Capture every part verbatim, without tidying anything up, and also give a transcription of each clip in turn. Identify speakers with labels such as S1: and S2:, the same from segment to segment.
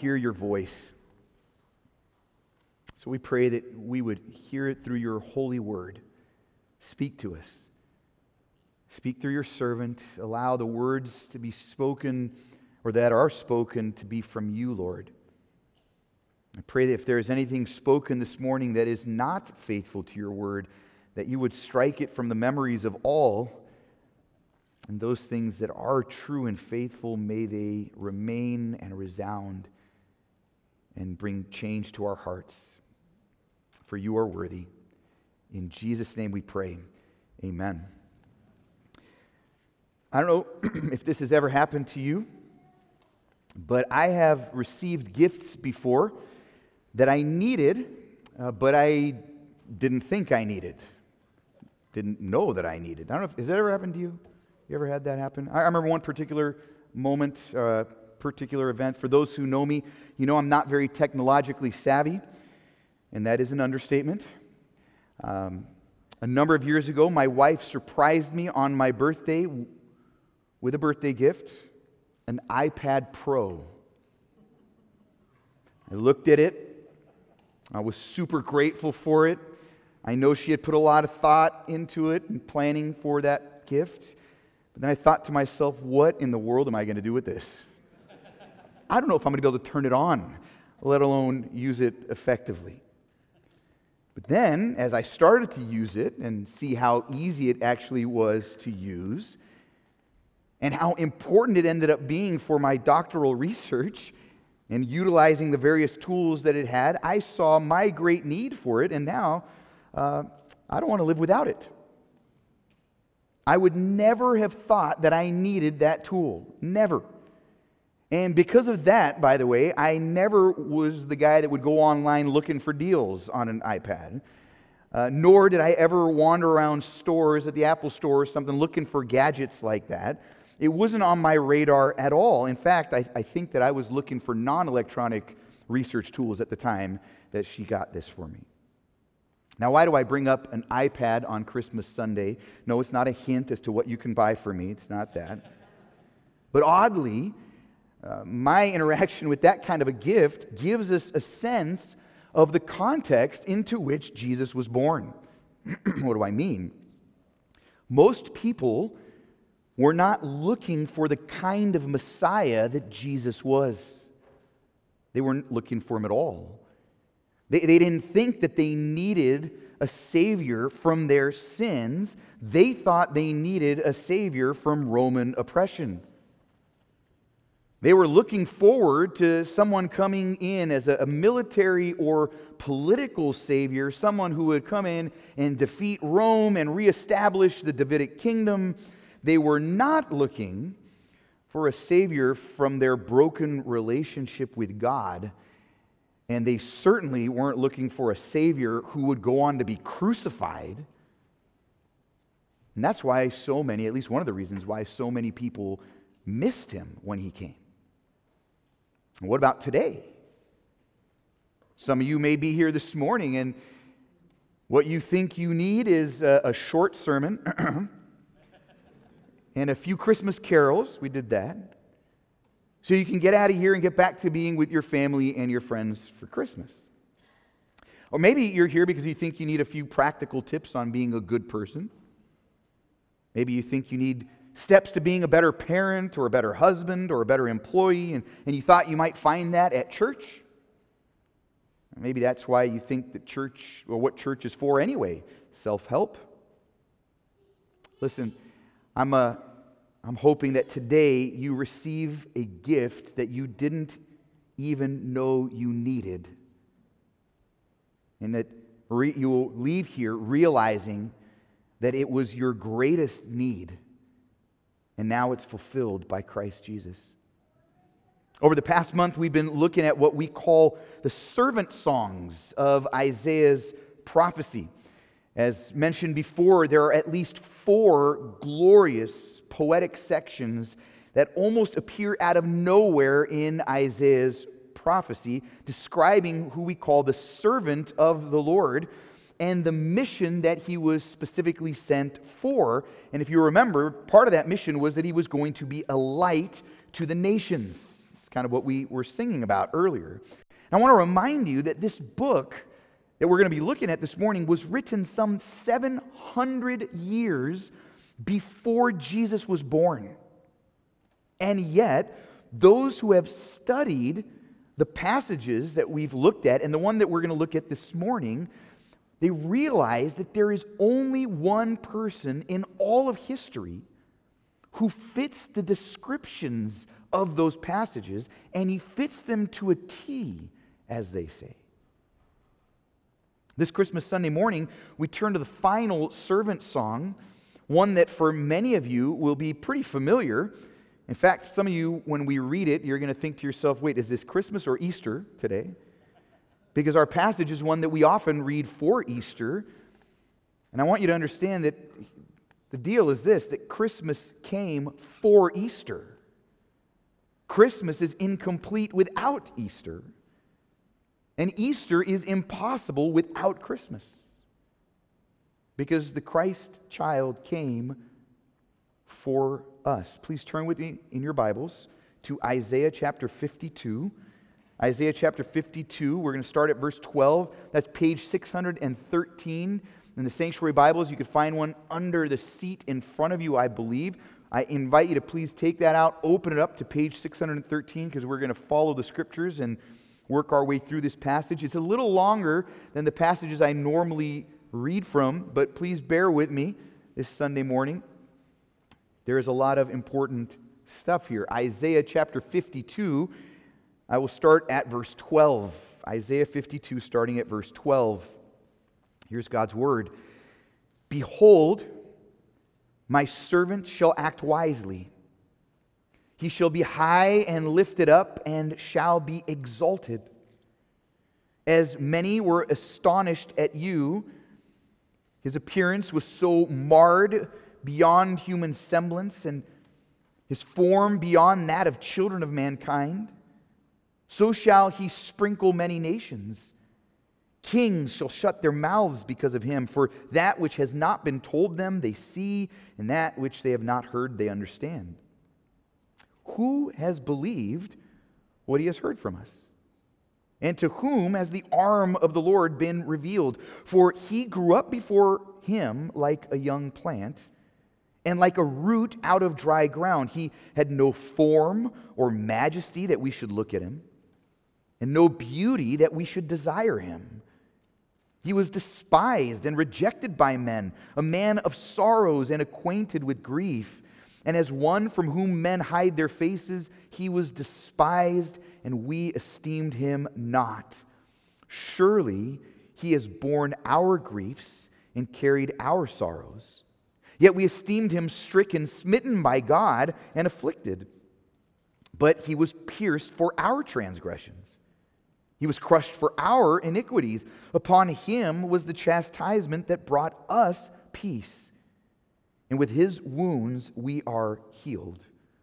S1: hear your voice. So we pray that we would hear it through your holy word. Speak to us. Speak through your servant. Allow the words to be spoken, or that are spoken, to be from you, Lord. I pray that if there is anything spoken this morning that is not faithful to your word, that you would strike it from the memories of all, and those things that are true and faithful, may they remain and resound and bring change to our hearts. For you are worthy. In Jesus' name we pray. Amen. I don't know if this has ever happened to you, but I have received gifts before that I needed, uh, but I didn't think I needed. Didn't know that I needed. I don't know if, has that ever happened to you? You ever had that happen? I remember one particular moment, uh, particular event. For those who know me, you know I'm not very technologically savvy, and that is an understatement. Um, a number of years ago, my wife surprised me on my birthday with a birthday gift, an iPad Pro. I looked at it. I was super grateful for it. I know she had put a lot of thought into it and planning for that gift. But then I thought to myself, what in the world am I going to do with this? I don't know if I'm going to be able to turn it on, let alone use it effectively. But then, as I started to use it and see how easy it actually was to use, and how important it ended up being for my doctoral research and utilizing the various tools that it had, I saw my great need for it, and now uh, I don't want to live without it. I would never have thought that I needed that tool. Never. And because of that, by the way, I never was the guy that would go online looking for deals on an iPad. Uh, nor did I ever wander around stores at the Apple Store or something looking for gadgets like that. It wasn't on my radar at all. In fact, I, I think that I was looking for non-electronic research tools at the time that she got this for me. Now, why do I bring up an iPad on Christmas Sunday? No, it's not a hint as to what you can buy for me. It's not that. But oddly, uh, my interaction with that kind of a gift gives us a sense of the context into which Jesus was born. What do I mean? Most people were not looking for the kind of Messiah that Jesus was. They weren't looking for him at all. They, they didn't think that they needed a Savior from their sins. They thought they needed a Savior from Roman oppression. They were looking forward to someone coming in as a, a military or political Savior, someone who would come in and defeat Rome and reestablish the Davidic kingdom. They were not looking for a Savior from their broken relationship with God, and they certainly weren't looking for a Savior who would go on to be crucified. And that's why so many, at least one of the reasons why so many people missed him when he came. And what about today? Some of you may be here this morning, and what you think you need is a, a short sermon and a few Christmas carols. We did that. So you can get out of here and get back to being with your family and your friends for Christmas. Or maybe you're here because you think you need a few practical tips on being a good person. Maybe you think you need steps to being a better parent or a better husband or a better employee, and, and you thought you might find that at church. Maybe that's why you think that church, or what church is for anyway, self-help. Listen, I'm a I'm hoping that today you receive a gift that you didn't even know you needed. And that re- you will leave here realizing that it was your greatest need. And now it's fulfilled by Christ Jesus. Over the past month, we've been looking at what we call the servant songs of Isaiah's prophecy. As mentioned before, there are at least four glorious poetic sections that almost appear out of nowhere in Isaiah's prophecy, describing who we call the servant of the Lord and the mission that he was specifically sent for. And if you remember, part of that mission was that he was going to be a light to the nations. It's kind of what we were singing about earlier. And I want to remind you that this book that we're going to be looking at this morning was written some seven hundred years before Jesus was born. And yet, those who have studied the passages that we've looked at, and the one that we're going to look at this morning, they realize that there is only one person in all of history who fits the descriptions of those passages, and he fits them to a T, as they say. This Christmas Sunday morning, we turn to the final servant song, one that for many of you will be pretty familiar. In fact, some of you, when we read it, you're going to think to yourself, wait, is this Christmas or Easter today? Because our passage is one that we often read for Easter. And I want you to understand that the deal is this, that Christmas came for Easter. Christmas is incomplete without Easter. And Easter is impossible without Christmas. Because the Christ child came for us. Please turn with me in your Bibles to Isaiah chapter fifty-two. Isaiah chapter fifty-two, we're going to start at verse twelve. That's page six hundred thirteen in the Sanctuary Bibles. You can find one under the seat in front of you, I believe. I invite you to please take that out, open it up to page six hundred thirteen, because we're going to follow the Scriptures and work our way through this passage. It's a little longer than the passages I normally read from, but please bear with me this Sunday morning. There is a lot of important stuff here. Isaiah chapter fifty-two, I will start at verse twelve. Isaiah fifty-two, starting at verse twelve. Here's God's word. Behold, my servant shall act wisely. He shall be high and lifted up and shall be exalted. As many were astonished at you, his appearance was so marred beyond human semblance, and his form beyond that of children of mankind. So shall he sprinkle many nations. Kings shall shut their mouths because of him, for that which has not been told them they see, and that which they have not heard they understand. Who has believed what he has heard from us? And to whom has the arm of the Lord been revealed? For he grew up before him like a young plant, and like a root out of dry ground. He had no form or majesty that we should look at him, and no beauty that we should desire him. He was despised and rejected by men, a man of sorrows and acquainted with grief. And as one from whom men hide their faces, he was despised, and we esteemed him not. Surely he has borne our griefs and carried our sorrows. Yet we esteemed him stricken, smitten by God, and afflicted. But he was pierced for our transgressions. He was crushed for our iniquities. Upon him was the chastisement that brought us peace. And with his wounds we are healed.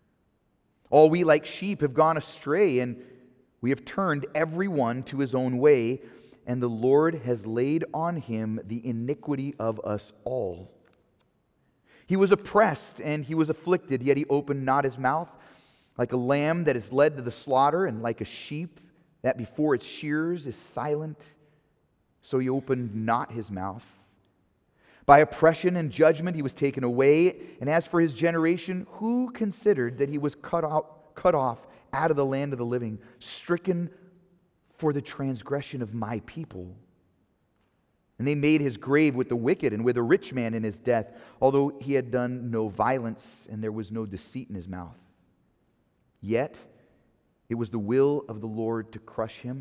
S1: All we like sheep have gone astray, and we have turned every one to his own way, and the Lord has laid on him the iniquity of us all. He was oppressed and he was afflicted, yet he opened not his mouth. Like a lamb that is led to the slaughter, and like a sheep that before its shears is silent, so he opened not his mouth. By oppression and judgment he was taken away. And as for his generation, who considered that he was cut out, cut off out of the land of the living, stricken for the transgression of my people? And they made his grave with the wicked and with a rich man in his death, although he had done no violence and there was no deceit in his mouth. Yet it was the will of the Lord to crush him.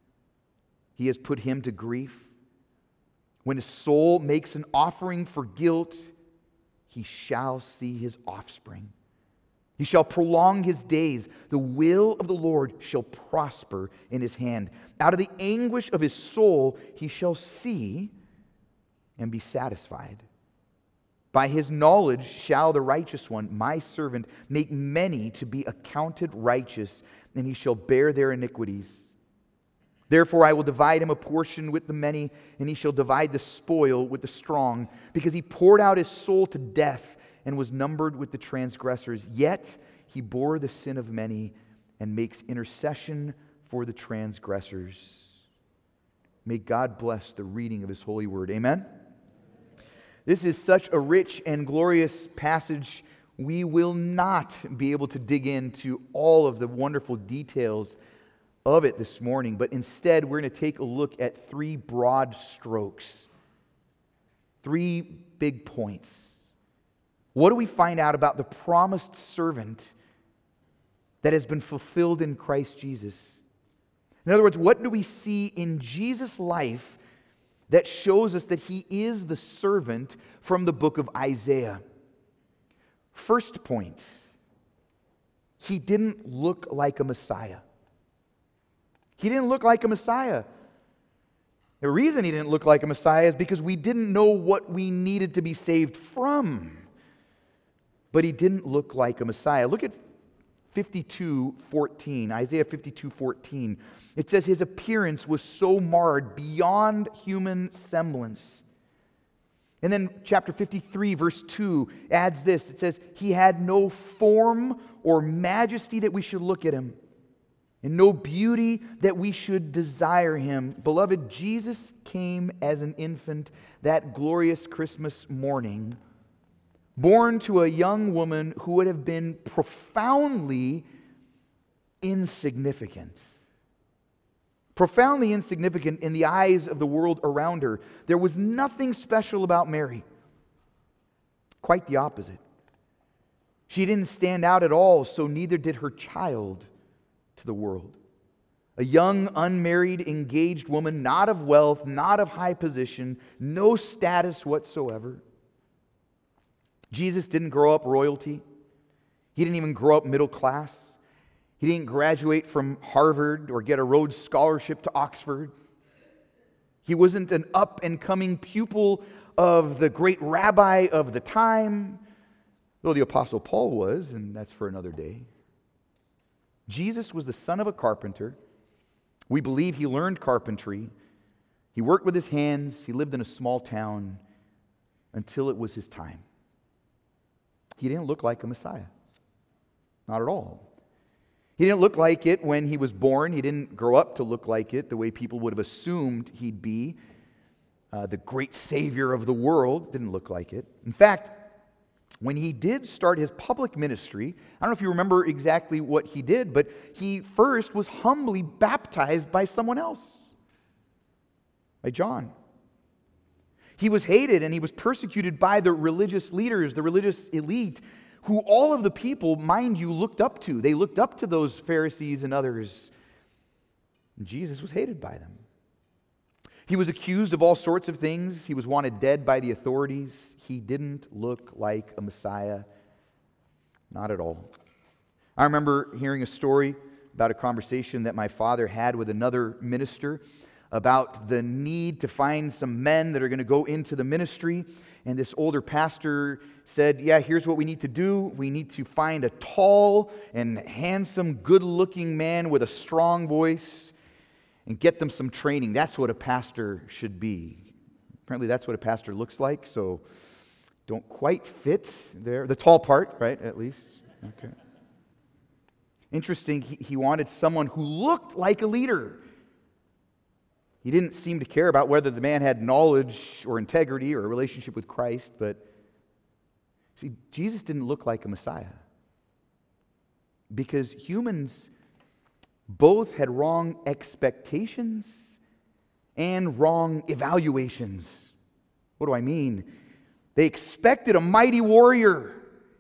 S1: He has put him to grief. When his soul makes an offering for guilt, he shall see his offspring. He shall prolong his days. The will of the Lord shall prosper in his hand. Out of the anguish of his soul he shall see and be satisfied. By his knowledge shall the righteous one, my servant, make many to be accounted righteous, and he shall bear their iniquities. Therefore I will divide him a portion with the many, and he shall divide the spoil with the strong, because he poured out his soul to death and was numbered with the transgressors. Yet he bore the sin of many and makes intercession for the transgressors. May God bless the reading of His holy word. Amen? This is such a rich and glorious passage. We will not be able to dig into all of the wonderful details of it this morning, but instead we're going to take a look at three broad strokes, three big points. What do we find out about the promised servant that has been fulfilled in Christ Jesus? In other words, what do we see in Jesus' life that shows us that He is the servant from the book of Isaiah? First point, He didn't look like a Messiah. He didn't look like a Messiah. The reason He didn't look like a Messiah is because we didn't know what we needed to be saved from. But He didn't look like a Messiah. Look at fifty-two fourteen, Isaiah fifty-two fourteen. It says His appearance was so marred beyond human semblance. And then chapter fifty-three verse two adds this. It says, He had no form or majesty that we should look at Him, and no beauty that we should desire Him. Beloved, Jesus came as an infant that glorious Christmas morning, born to a young woman who would have been profoundly insignificant. Profoundly insignificant in the eyes of the world around her. There was nothing special about Mary. Quite the opposite. She didn't stand out at all, so neither did her child to the world. A young, unmarried, engaged woman, not of wealth, not of high position, no status whatsoever. Jesus didn't grow up royalty. He didn't even grow up middle class. He didn't graduate from Harvard or get a Rhodes Scholarship to Oxford. He wasn't an up-and-coming pupil of the great rabbi of the time, though the Apostle Paul was, and that's for another day. Jesus was the son of a carpenter. We believe He learned carpentry. He worked with His hands. He lived in a small town until it was His time. He didn't look like a Messiah. Not at all. He didn't look like it when He was born. He didn't grow up to look like it the way people would have assumed He'd be. Uh, the great Savior of the world didn't look like it. In fact, when He did start His public ministry, I don't know if you remember exactly what He did, but He first was humbly baptized by someone else, by John. He was hated and He was persecuted by the religious leaders, the religious elite, who all of the people, mind you, looked up to. They looked up to those Pharisees and others. And Jesus was hated by them. He was accused of all sorts of things. He was wanted dead by the authorities. He didn't look like a Messiah. Not at all. I remember hearing a story about a conversation that my father had with another minister about the need to find some men that are going to go into the ministry. And this older pastor said, yeah, here's what we need to do. We need to find a tall and handsome, good-looking man with a strong voice and get them some training. That's what a pastor should be. Apparently that's what a pastor looks like, so don't quite fit there. The tall part, right, at least. Okay. Interesting, he, he wanted someone who looked like a leader. He didn't seem to care about whether the man had knowledge or integrity or a relationship with Christ, but see, Jesus didn't look like a Messiah because humans both had wrong expectations and wrong evaluations. What do I mean? They expected a mighty warrior.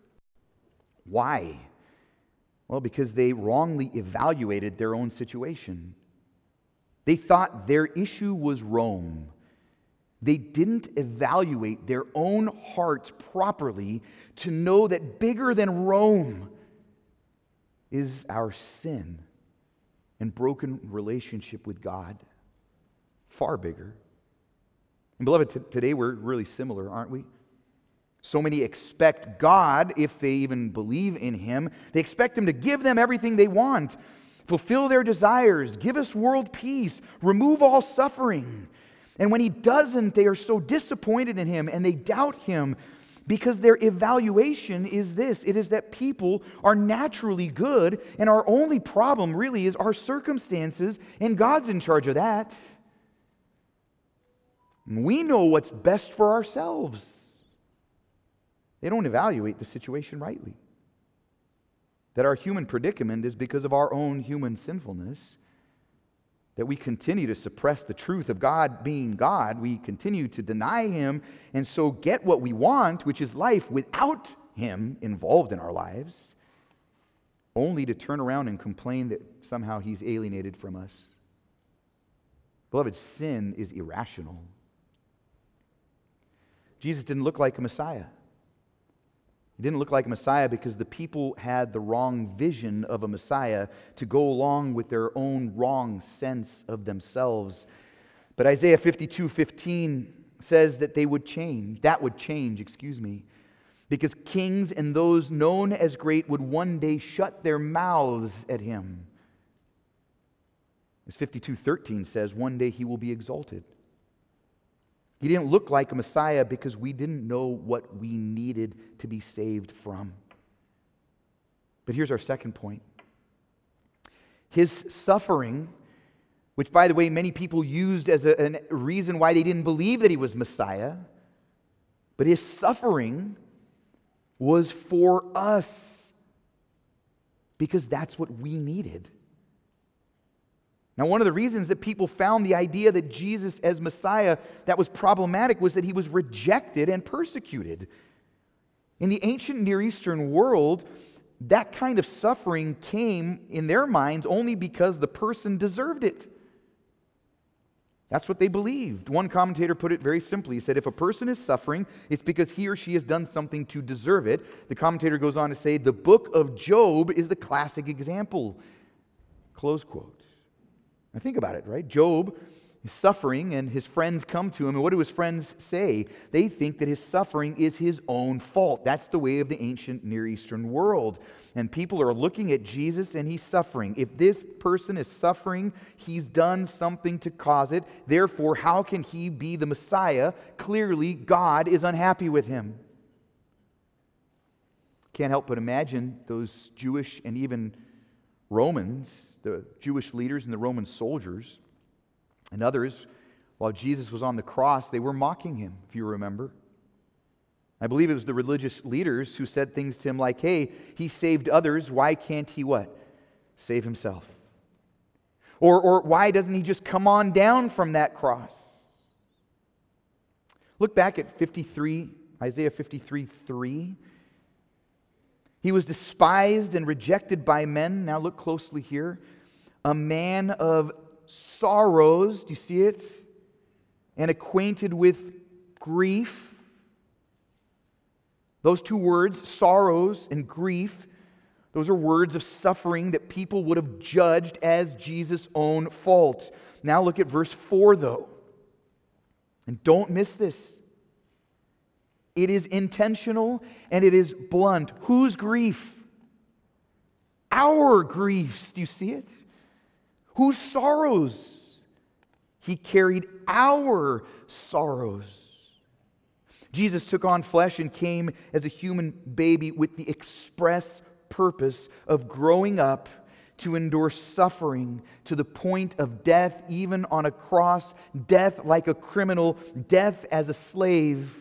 S1: Why? Well, because they wrongly evaluated their own situation. They thought their issue was Rome. They didn't evaluate their own hearts properly to know that bigger than Rome is our sin and broken relationship with God. Far bigger. And beloved, t- today we're really similar, aren't we? So many expect God, if they even believe in Him, they expect Him to give them everything they want. Fulfill their desires, give us world peace, remove all suffering. And when He doesn't, they are so disappointed in Him and they doubt Him. Because their evaluation is this. It is that people are naturally good, and our only problem really is our circumstances, and God's in charge of that. We know what's best for ourselves. They don't evaluate the situation rightly. That our human predicament is because of our own human sinfulness. That we continue to suppress the truth of God being God. We continue to deny Him and so get what we want, which is life, without Him involved in our lives, only to turn around and complain that somehow He's alienated from us. Beloved, sin is irrational. Jesus didn't look like a Messiah. He didn't look like a Messiah because the people had the wrong vision of a Messiah to go along with their own wrong sense of themselves. But Isaiah fifty-two fifteen says that they would change. That would change, excuse me. Because kings and those known as great would one day shut their mouths at Him. As fifty-two thirteen says, one day He will be exalted. He didn't look like a Messiah because we didn't know what we needed to be saved from. But here's our second point. His suffering, which, by the way, many people used as a, a reason why they didn't believe that He was Messiah, but His suffering was for us because that's what we needed. Now, one of the reasons that people found the idea that Jesus as Messiah that was problematic was that He was rejected and persecuted. In the ancient Near Eastern world, that kind of suffering came in their minds only because the person deserved it. That's what they believed. One commentator put it very simply. He said, if a person is suffering, it's because he or she has done something to deserve it. The commentator goes on to say, the book of Job is the classic example. Close quote. Now think about it, right? Job is suffering and his friends come to him, and what do his friends say? They think that his suffering is his own fault. That's the way of the ancient Near Eastern world. And people are looking at Jesus and He's suffering. If this person is suffering, he's done something to cause it. Therefore, how can he be the Messiah? Clearly, God is unhappy with him. Can't help but imagine those Jewish and even Romans, the Jewish leaders and the Roman soldiers, and others, while Jesus was on the cross, they were mocking Him, if you remember. I believe it was the religious leaders who said things to Him like, hey, He saved others, why can't He what? Save Himself. Or, or why doesn't He just come on down from that cross? Look back at fifty-three, Isaiah fifty-three three. He was despised and rejected by men. Now look closely here. A man of sorrows, do you see it? And acquainted with grief. Those two words, sorrows and grief, those are words of suffering that people would have judged as Jesus' own fault. Now look at verse four, though. And don't miss this. It is intentional and it is blunt. Whose grief? Our griefs. Do you see it? Whose sorrows? He carried our sorrows. Jesus took on flesh and came as a human baby with the express purpose of growing up to endure suffering to the point of death, even on a cross, death like a criminal, death as a slave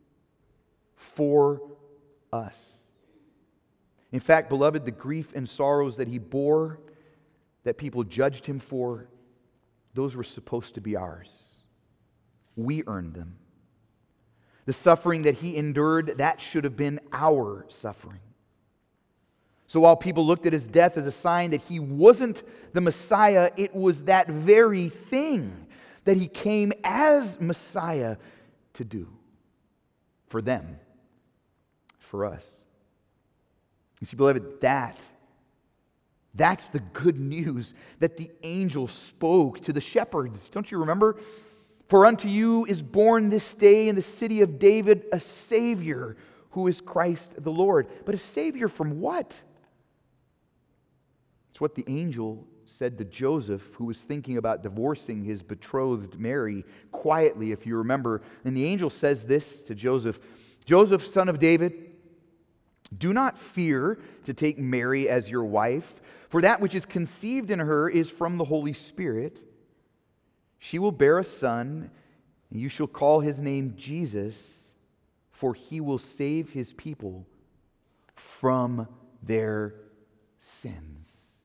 S1: for us. In fact, beloved, the grief and sorrows that He bore, that people judged Him for, those were supposed to be ours. We earned them. The suffering that He endured, that should have been our suffering. So while people looked at His death as a sign that He wasn't the Messiah, it was that very thing that He came as Messiah to do for them, for us. You see, beloved, that, that's the good news that the angel spoke to the shepherds. Don't you remember? For unto you is born this day in the city of David a Savior, who is Christ the Lord. But a Savior from what? It's what the angel said to Joseph, who was thinking about divorcing his betrothed Mary quietly, if you remember. And the angel says this to Joseph, Joseph, son of David, do not fear to take Mary as your wife, for that which is conceived in her is from the Holy Spirit. She will bear a son, and you shall call his name Jesus, for he will save his people from their sins.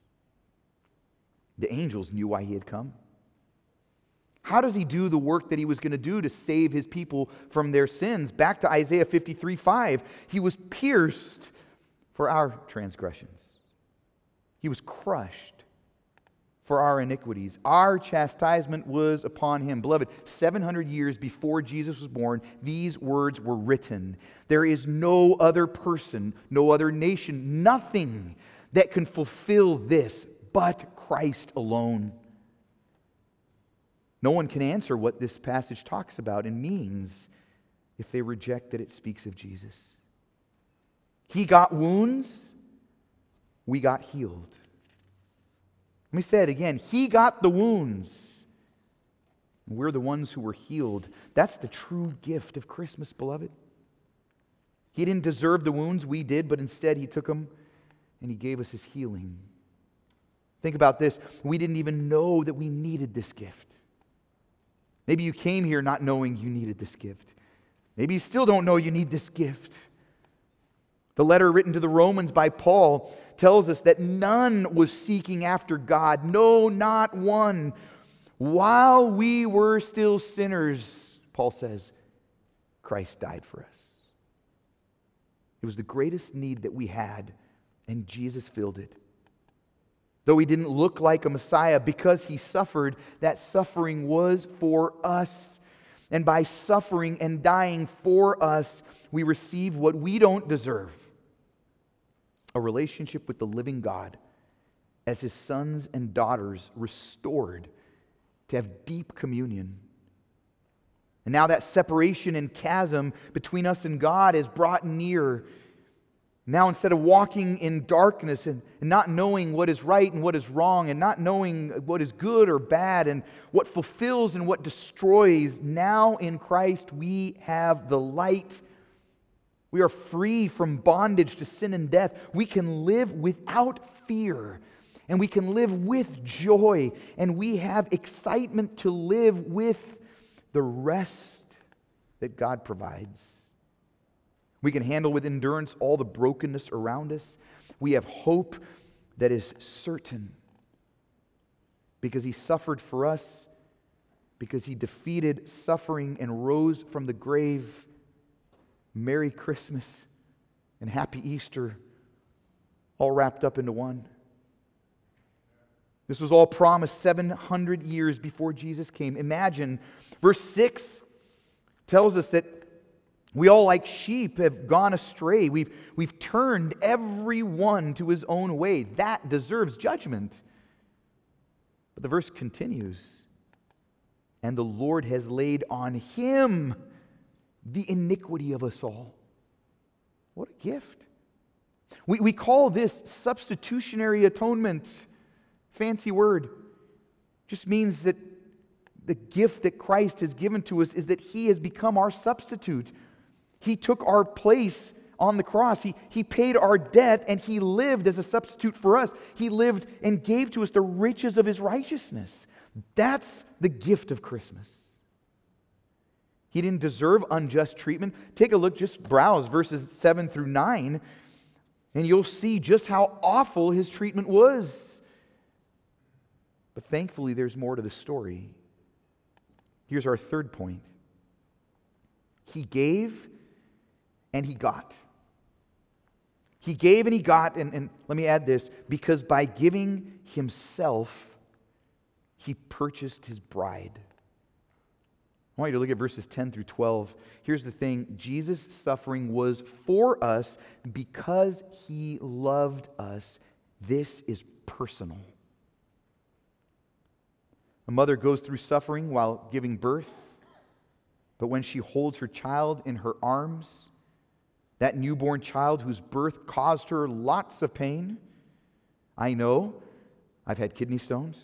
S1: The angels knew why he had come. How does he do the work that he was going to do to save his people from their sins? Back to Isaiah fifty-three five. He was pierced for our transgressions. He was crushed for our iniquities. Our chastisement was upon him. Beloved, seven hundred years before Jesus was born, these words were written. There is no other person, no other nation, nothing that can fulfill this but Christ alone. No one can answer what this passage talks about and means if they reject that it speaks of Jesus. He got wounds, we got healed. Let me say it again. He got the wounds, we're the ones who were healed. That's the true gift of Christmas, beloved. He didn't deserve the wounds, we did, but instead He took them and He gave us His healing. Think about this. We didn't even know that we needed this gift. Maybe you came here not knowing you needed this gift. Maybe you still don't know you need this gift. The letter written to the Romans by Paul tells us that none was seeking after God. No, not one. While we were still sinners, Paul says, Christ died for us. It was the greatest need that we had, and Jesus filled it. Though He didn't look like a Messiah, because He suffered, that suffering was for us. And by suffering and dying for us, we receive what we don't deserve. A relationship with the living God as His sons and daughters, restored to have deep communion. And now that separation and chasm between us and God is brought near. Now, instead of walking in darkness and, and not knowing what is right and what is wrong, and not knowing what is good or bad, and what fulfills and what destroys, now in Christ we have the light. We are free from bondage to sin and death. We can live without fear, and we can live with joy, and we have excitement to live with the rest that God provides. We can handle with endurance all the brokenness around us. We have hope that is certain because He suffered for us, because He defeated suffering and rose from the grave. Merry Christmas and Happy Easter, all wrapped up into one. This was all promised seven hundred years before Jesus came. Imagine, verse six tells us that we all, like sheep, have gone astray. We've, we've turned everyone to his own way. That deserves judgment. But the verse continues. And the Lord has laid on Him the iniquity of us all. What a gift. We, we call this substitutionary atonement. Fancy word. Just means that the gift that Christ has given to us is that He has become our substitute. He took our place on the cross. He, he paid our debt, and He lived as a substitute for us. He lived and gave to us the riches of His righteousness. That's the gift of Christmas. He didn't deserve unjust treatment. Take a look, just browse verses seven through nine, and you'll see just how awful His treatment was. But thankfully, there's more to the story. Here's our third point. He gave and He got. He gave and He got, and, and let me add this, because by giving Himself, He purchased His bride. I want you to look at verses ten through twelve. Here's the thing. Jesus' suffering was for us because He loved us. This is personal. A mother goes through suffering while giving birth, but when she holds her child in her arms, that newborn child whose birth caused her lots of pain, I know, I've had kidney stones.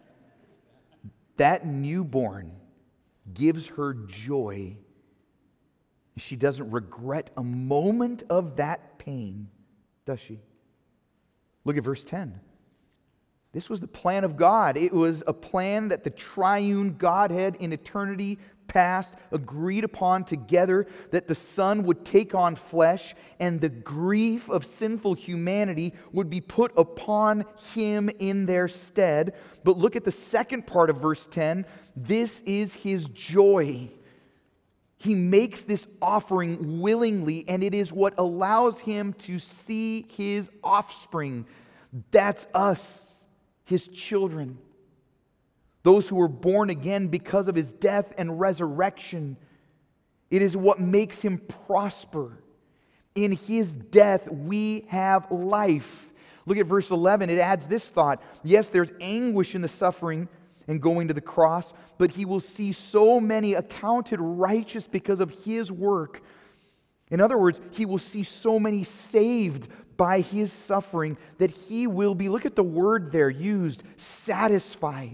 S1: That newborn gives her joy She doesn't regret a moment of that pain, does she? Look at verse ten. This was the plan of God. It was a plan that the triune Godhead in eternity past agreed upon together, that the Son would take on flesh and the grief of sinful humanity would be put upon Him in their stead. But look at the second part of verse ten. This is His joy. He makes this offering willingly, and it is what allows Him to see His offspring. That's us, His children. Those who were born again because of His death and resurrection. It is what makes Him prosper. In His death, we have life. Look at verse eleven. It adds this thought. Yes, there's anguish in the suffering and going to the cross, but He will see so many accounted righteous because of His work. In other words, He will see so many saved by His suffering that He will be, look at the word there used, satisfied.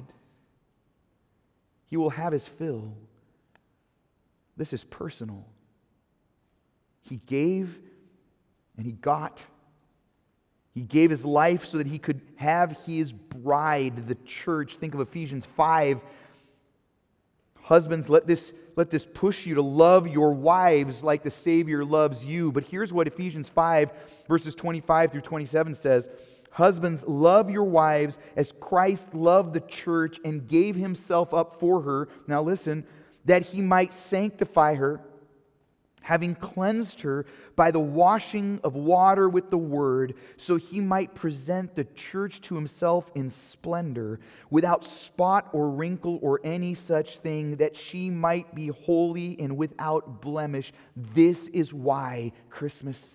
S1: He will have His fill. This is personal. He gave and He got. He gave His life so that He could have His bride, the church. Think of Ephesians five. Husbands, let this, let this push you to love your wives like the Savior loves you. But here's what Ephesians five, verses twenty-five through twenty-seven says. Husbands, love your wives as Christ loved the church and gave Himself up for her. Now listen, that He might sanctify her, having cleansed her by the washing of water with the word, so He might present the church to Himself in splendor, without spot or wrinkle or any such thing, that she might be holy and without blemish. This is why Christmas,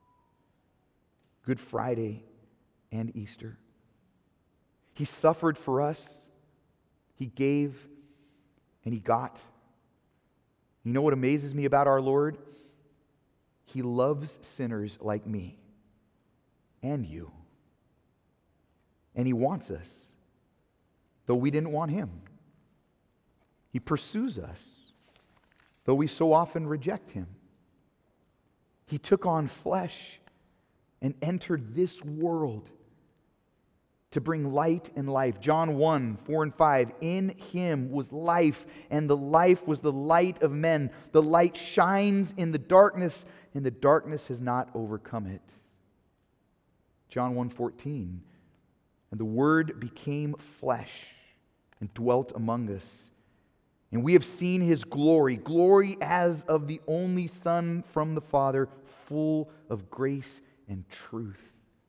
S1: Good Friday, and Easter. He suffered for us. He gave and He got. You know what amazes me about our Lord? He loves sinners like me and you. And He wants us, though we didn't want Him. He pursues us, though we so often reject Him. He took on flesh and entered this world to bring light and life. John one, four and five. In Him was life, and the life was the light of men. The light shines in the darkness, and the darkness has not overcome it. John one fourteen. And the Word became flesh and dwelt among us. And we have seen His glory, glory as of the only Son from the Father, full of grace and truth.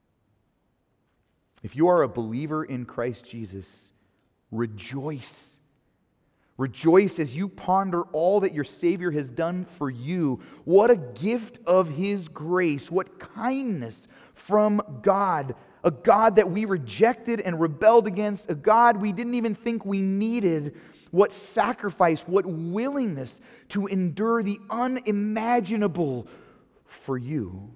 S1: If you are a believer in Christ Jesus, rejoice. Rejoice as you ponder all that your Savior has done for you. What a gift of His grace. What kindness from God. A God that we rejected and rebelled against. A God we didn't even think we needed. What sacrifice, what willingness to endure the unimaginable for you.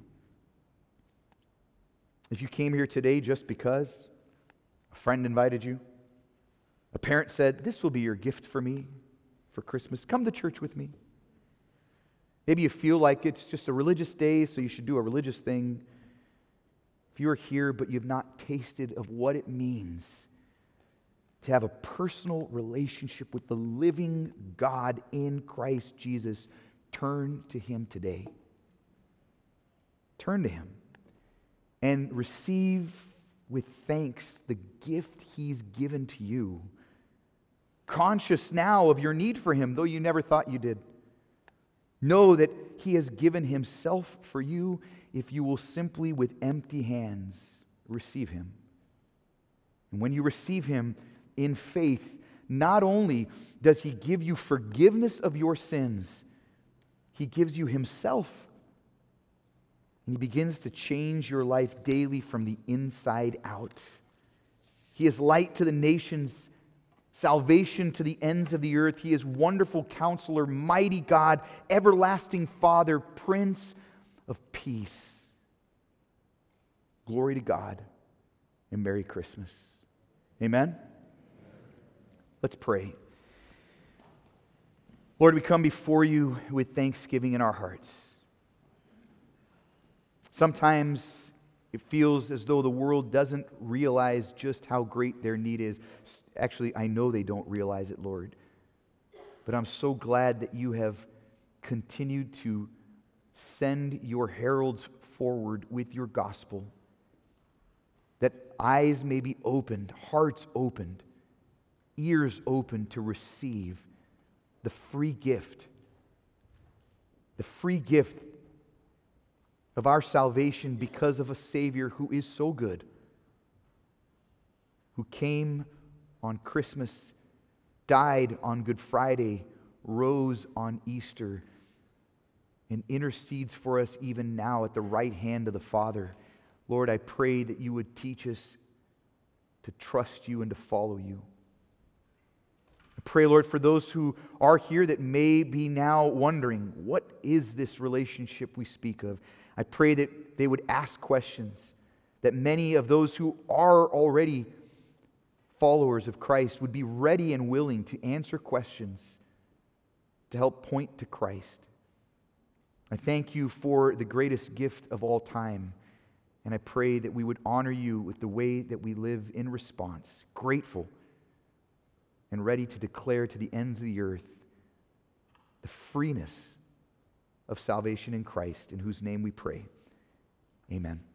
S1: If you came here today just because a friend invited you, a parent said, this will be your gift for me for Christmas, come to church with me. Maybe you feel like it's just a religious day, so you should do a religious thing. If you're here but you've not tasted of what it means to have a personal relationship with the living God in Christ Jesus, turn to Him today. Turn to Him. And receive with thanks the gift He's given to you. Conscious now of your need for Him, though you never thought you did. Know that He has given Himself for you if you will simply with empty hands receive Him. And when you receive Him in faith, not only does He give you forgiveness of your sins, He gives you Himself. And He begins to change your life daily from the inside out. He is light to the nations, salvation to the ends of the earth. He is wonderful Counselor, mighty God, everlasting Father, Prince of Peace. Glory to God and Merry Christmas. Amen? Let's pray. Lord, we come before you with thanksgiving in our hearts. Sometimes it feels as though the world doesn't realize just how great their need is. Actually, I know they don't realize it, Lord. But I'm so glad that you have continued to send your heralds forward with your gospel, that eyes may be opened, hearts opened, ears opened to receive the free gift, the free gift of our salvation because of a Savior who is so good, who came on Christmas, died on Good Friday, rose on Easter, and intercedes for us even now at the right hand of the Father. Lord, I pray that you would teach us to trust you and to follow you. I pray, Lord, for those who are here that may be now wondering, what is this relationship we speak of? I pray that they would ask questions, that many of those who are already followers of Christ would be ready and willing to answer questions to help point to Christ. I thank you for the greatest gift of all time, and I pray that we would honor you with the way that we live in response, grateful and ready to declare to the ends of the earth the freeness of salvation in Christ, in whose name we pray. Amen.